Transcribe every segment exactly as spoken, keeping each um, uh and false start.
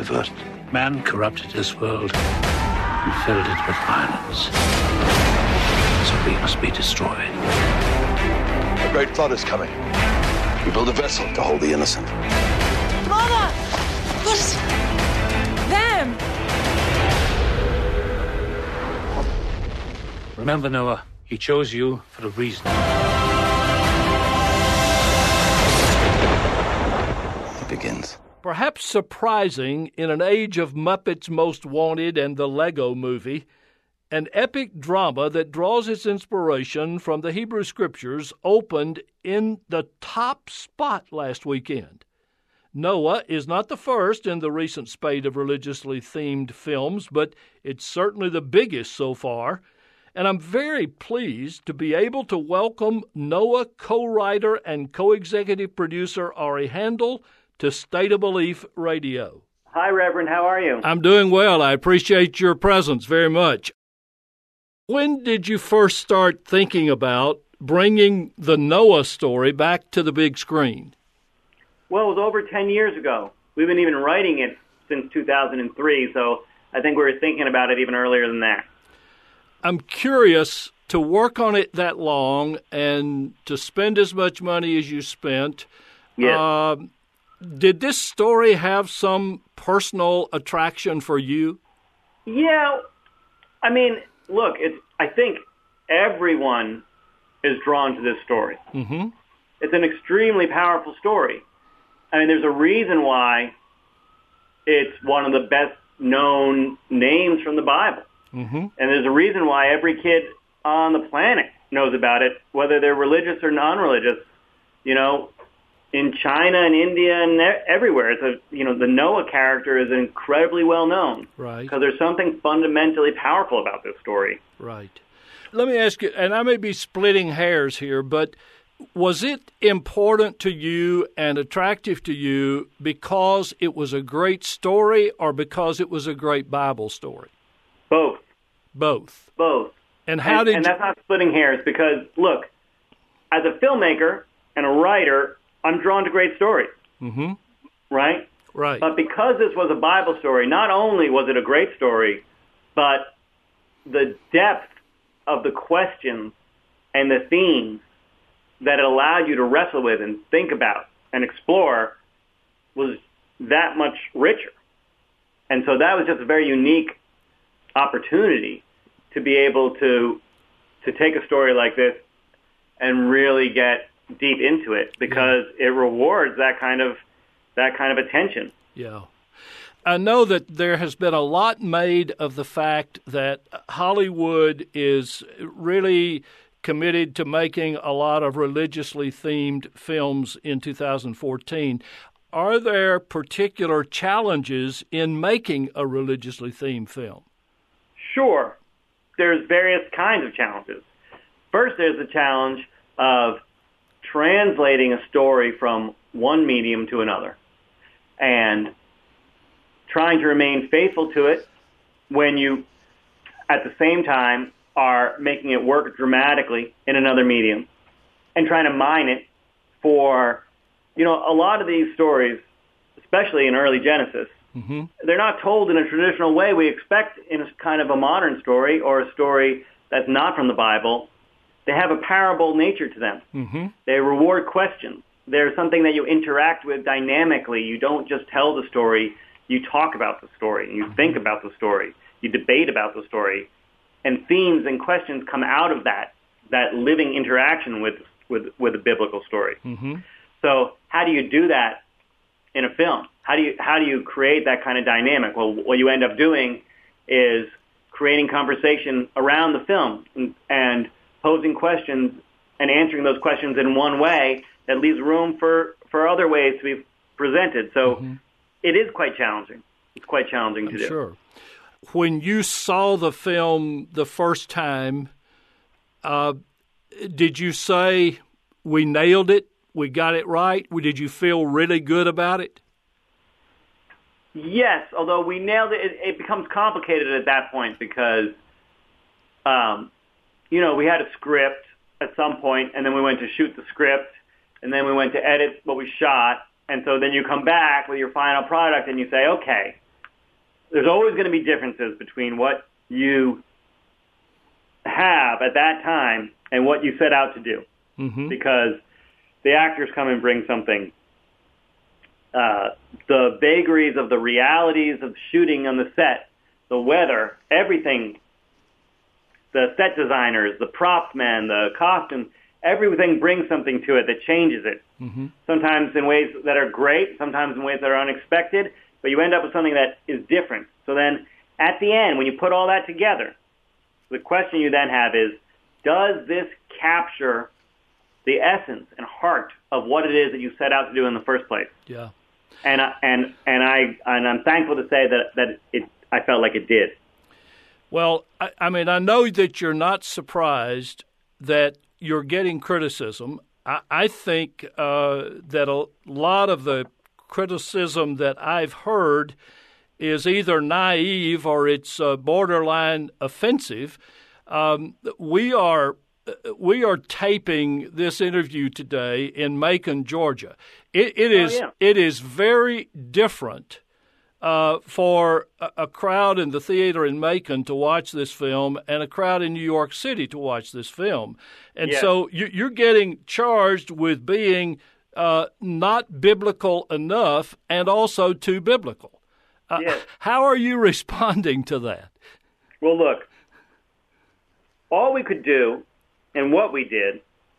perverted. Man corrupted this world and filled it with violence. So we must be destroyed. A great flood is coming. We build a vessel to hold the innocent. Mama! What is... them? Remember, Noah, he chose you for a reason. It begins. Perhaps surprising in an age of Muppets Most Wanted and the Lego Movie, an epic drama that draws its inspiration from the Hebrew Scriptures opened in the top spot last weekend. Noah is not the first in the recent spate of religiously themed films, but it's certainly the biggest so far. And I'm very pleased to be able to welcome Noah co-writer and co-executive producer Ari Handel to State of Belief Radio. Hi, Reverend. How are you? I'm doing well. I appreciate your presence very much. When did you first start thinking about bringing the Noah story back to the big screen? Well, it was over ten years ago. We've been even writing it since two thousand three, so I think we were thinking about it even earlier than that. I'm curious, to work on it that long and to spend as much money as you spent, yes. uh, did this story have some personal attraction for you? Yeah. I mean, look, it's. I think everyone is drawn to this story. Mm-hmm. It's an extremely powerful story. I mean, there's a reason why it's one of the best-known names from the Bible. Mm-hmm. And there's a reason why every kid on the planet knows about it, whether they're religious or non-religious. You know, in China and India and everywhere, it's a, you know, the Noah character is incredibly well known. Right. Because there's something fundamentally powerful about this story. Right. Let me ask you, and I may be splitting hairs here, but was it important to you and attractive to you because it was a great story or because it was a great Bible story? Both. Both. Both. And how and, did and you... that's not splitting hairs because, look, as a filmmaker and a writer, I'm drawn to great stories. Mm-hmm. Right? Right. But because this was a Bible story, not only was it a great story, but the depth of the questions and the themes that it allowed you to wrestle with and think about and explore was that much richer. And so that was just a very unique opportunity to be able to to take a story like this and really get deep into it because yeah. it rewards that kind of that kind of attention. Yeah. I know that there has been a lot made of the fact that Hollywood is really committed to making a lot of religiously themed films in two thousand fourteen. Are there particular challenges in making a religiously themed film? Sure. There's various kinds of challenges. First, there's the challenge of translating a story from one medium to another and trying to remain faithful to it when you, at the same time, are making it work dramatically in another medium and trying to mine it for, you know, a lot of these stories, especially in early Genesis, mm-hmm. they're not told in a traditional way we expect in a kind of a modern story or a story that's not from the Bible. They have a parable nature to them. Mm-hmm. They reward questions. They're something that you interact with dynamically. You don't just tell the story. You talk about the story. You think about the story. You debate about the story. And themes and questions come out of that, that living interaction with, with, with a biblical story. Mm-hmm. So how do you do that in a film? How do you how do you create that kind of dynamic? Well, what you end up doing is creating conversation around the film and, and posing questions and answering those questions in one way that leaves room for, for other ways to be presented. So mm-hmm. it is quite challenging. It's quite challenging I'm to do. Sure. When you saw the film the first time, uh, did you say, we nailed it, we got it right? Did you feel really good about it? Yes, although we nailed it, it, it becomes complicated at that point because, um, you know, we had a script at some point, and then we went to shoot the script, and then we went to edit what we shot, and so then you come back with your final product and you say, okay, there's always going to be differences between what you have at that time and what you set out to do, mm-hmm. because the actors come and bring something. Uh, the vagaries of the realities of shooting on the set, the weather, everything, the set designers, the prop men, the costumes, everything brings something to it that changes it. Mm-hmm. Sometimes in ways that are great, sometimes in ways that are unexpected, but you end up with something that is different. So then at the end, when you put all that together, the question you then have is, does this capture the essence and heart of what it is that you set out to do in the first place? Yeah. And I, and and I and I'm thankful to say that that it I felt like it did. Well, I, I mean, I know that you're not surprised that you're getting criticism. I, I think uh, that a lot of the criticism that I've heard is either naive or it's uh, borderline offensive. Um, we are we are taping this interview today in Macon, Georgia. It, it is oh, yeah. it is very different uh, for a, a crowd in the theater in Macon to watch this film and a crowd in New York City to watch this film. And yes. so you, you're getting charged with being uh, not biblical enough and also too biblical. Uh, yes. How are you responding to that? Well, look, all we could do and what we did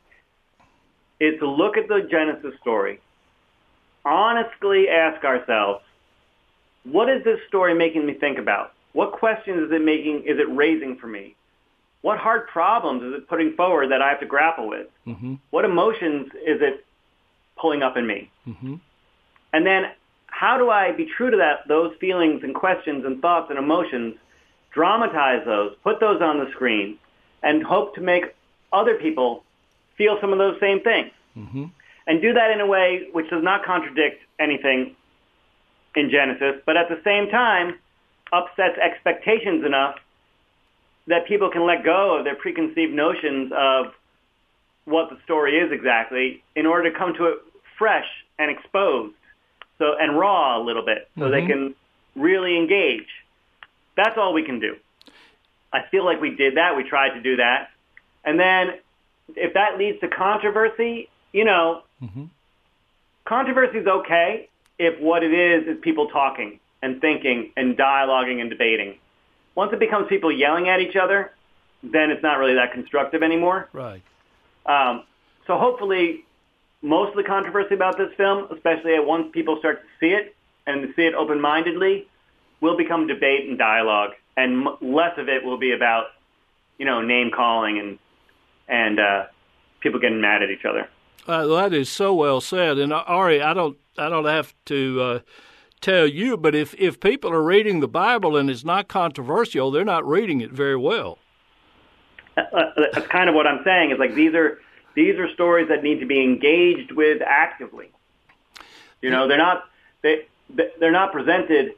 is to look at the Genesis story, honestly ask ourselves, what is this story making me think about? What questions is it making, is it raising for me? What hard problems is it putting forward that I have to grapple with? Mm-hmm. What emotions is it pulling up in me? Mm-hmm. And then how do I be true to that, those feelings and questions and thoughts and emotions, dramatize those, put those on the screen, and hope to make other people feel some of those same things? Mm-hmm. And do that in a way which does not contradict anything in Genesis, but at the same time upsets expectations enough that people can let go of their preconceived notions of what the story is exactly in order to come to it fresh and exposed, so and raw a little bit, so mm-hmm. they can really engage. That's all we can do. I feel like we did that. We tried to do that. And then if that leads to controversy, you know, mm-hmm. controversy is okay if what it is is people talking and thinking and dialoguing and debating. Once it becomes people yelling at each other, then it's not really that constructive anymore. Right. Um, so hopefully most of the controversy about this film, especially once people start to see it and see it open-mindedly, will become debate and dialogue, and m- less of it will be about, you know, name-calling and and uh, people getting mad at each other. Uh, that is so well said. And uh, Ari, I don't, I don't have to uh, tell you, but if, if people are reading the Bible and it's not controversial, they're not reading it very well. Uh, that's kind of what I'm saying. Is like these are these are stories that need to be engaged with actively. You know, they're not they they're not presented.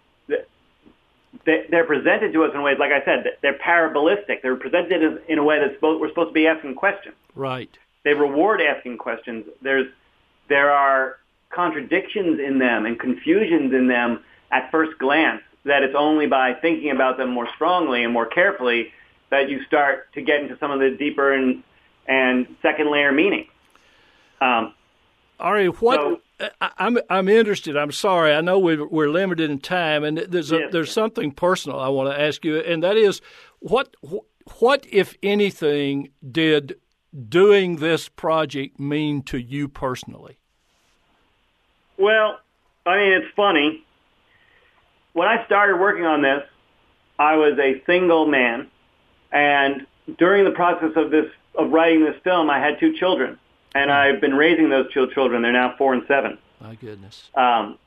They're presented to us in ways, like I said, they're parabolistic. They're presented in a way that we're supposed to be asking questions. Right. They reward asking questions. There's, there are contradictions in them and confusions in them at first glance that it's only by thinking about them more strongly and more carefully that you start to get into some of the deeper and, and second layer meanings. Um, Ari, what... So, I'm I'm interested. I'm sorry. I know we're, we're limited in time, and there's a, yes. there's something personal I want to ask you, and that is, what what if anything did doing this project mean to you personally? Well, I mean, it's funny. When I started working on this, I was a single man, and during the process of this of writing this film, I had two children. And I've been raising those children. They're now four and seven. My goodness. Um,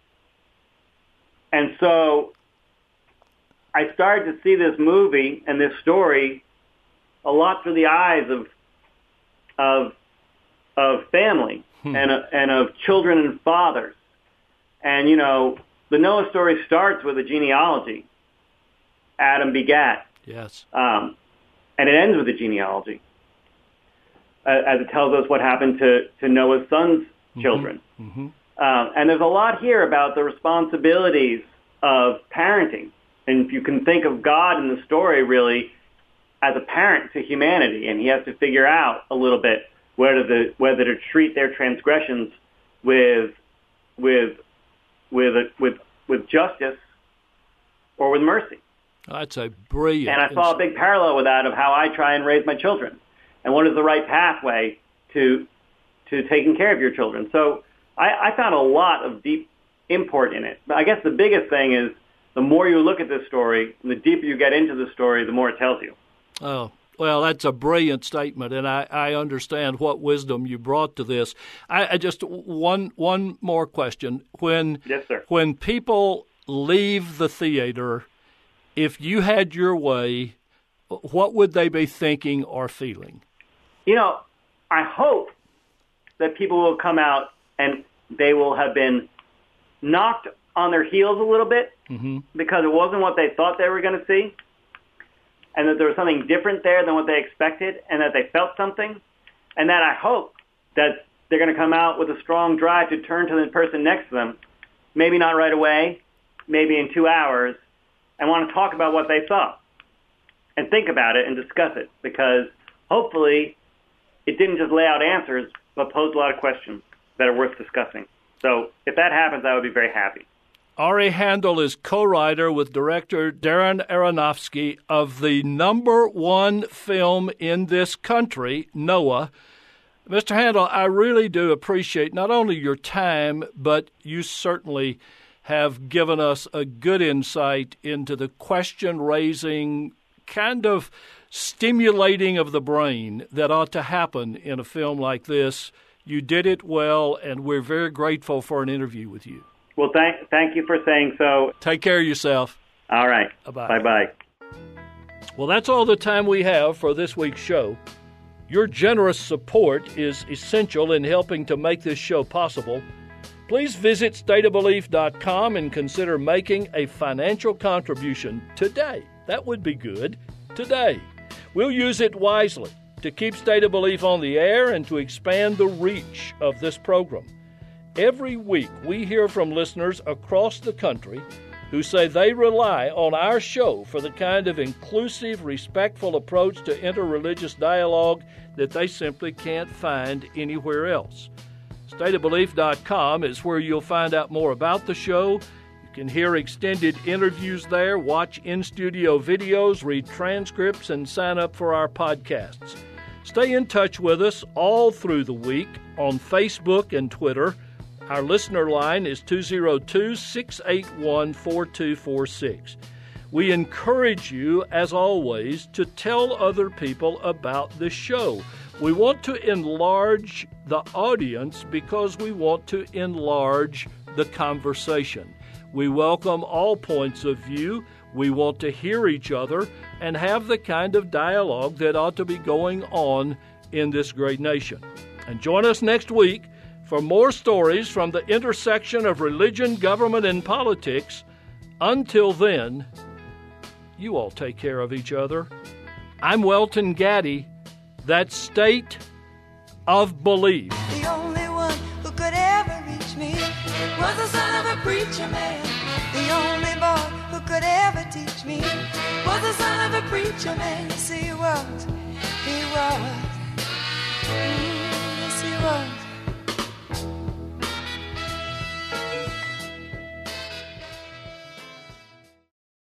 and so I started to see this movie and this story a lot through the eyes of of of family hmm. and and of children and fathers. And you know, the Noah story starts with a genealogy. Adam begat. Yes. Um, and it ends with a genealogy. As it tells us what happened to, to Noah's sons' children. Mm-hmm. Um, and there's a lot here about the responsibilities of parenting. And you can think of God in the story really as a parent to humanity, and he has to figure out a little bit whether the whether to treat their transgressions with with with a, with with justice or with mercy. That's a brilliant. And I saw a big parallel with that of how I try and raise my children, and what is the right pathway to to taking care of your children. So I, I found a lot of deep import in it. But I guess the biggest thing is the more you look at this story, and the deeper you get into the story, the more it tells you. Oh, well, that's a brilliant statement, and I, I understand what wisdom you brought to this. I, I just one one more question: when yes, sir. When people leave the theater, if you had your way, what would they be thinking or feeling? You know, I hope that people will come out and they will have been knocked on their heels a little bit mm-hmm. because it wasn't what they thought they were going to see, and that there was something different there than what they expected, and that they felt something, and that I hope that they're going to come out with a strong drive to turn to the person next to them, maybe not right away, maybe in two hours, and want to talk about what they saw and think about it and discuss it, because hopefully it didn't just lay out answers, but posed a lot of questions that are worth discussing. So if that happens, I would be very happy. Ari Handel is co-writer with director Darren Aronofsky of the number one film in this country, Noah. Mister Handel, I really do appreciate not only your time, but you certainly have given us a good insight into the question-raising, kind of stimulating of the brain that ought to happen in a film like this. You did it well, and we're very grateful for an interview with you. Well, thank thank you for saying so. Take care of yourself. All right. Bye-bye. Bye-bye. Well, that's all the time we have for this week's show. Your generous support is essential in helping to make this show possible. Please visit state of belief dot com and consider making a financial contribution today. That would be good. Today. We'll use it wisely to keep State of Belief on the air and to expand the reach of this program. Every week, we hear from listeners across the country who say they rely on our show for the kind of inclusive, respectful approach to interreligious dialogue that they simply can't find anywhere else. state of belief dot com is where you'll find out more about the show. You can hear extended interviews there, watch in-studio videos, read transcripts, and sign up for our podcasts. Stay in touch with us all through the week on Facebook and Twitter. Our listener line is two oh two, six eight one, four two four six. We encourage you, as always, to tell other people about the show. We want to enlarge the audience because we want to enlarge the conversation. We welcome all points of view. We want to hear each other and have the kind of dialogue that ought to be going on in this great nation. And join us next week for more stories from the intersection of religion, government, and politics. Until then, you all take care of each other. I'm Welton Gaddy. That's State of Belief. The only one who could ever reach me was the son of a preacher man. The only boy who could ever teach me was the son of a preacher man. Yes, he was. He was.